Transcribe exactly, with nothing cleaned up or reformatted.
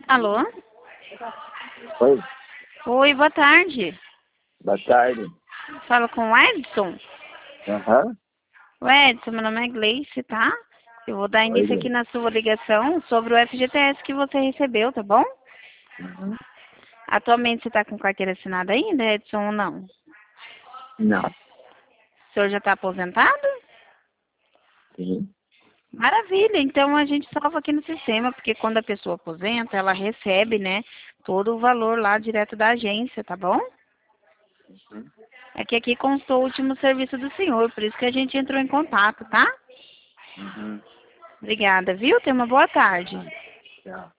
Alô? Oi, Oi, boa tarde. boa tarde. Fala com o Edson? Aham. O Edson, meu nome é Gleice, tá? Eu vou dar Oi, início aqui gente. na sua ligação sobre o F G T S que você recebeu, tá bom? Uhum. Atualmente você está com carteira assinada ainda, Edson, ou não? Não. O senhor já está aposentado? Sim. Maravilha, então a gente salva aqui no sistema, porque quando a pessoa aposenta, ela recebe, né, todo o valor lá direto da agência, tá bom? Uhum. É que aqui constou o último serviço do senhor, por isso que a gente entrou em contato, tá? Uhum. Obrigada, viu? Tenha uma boa tarde. Tchau.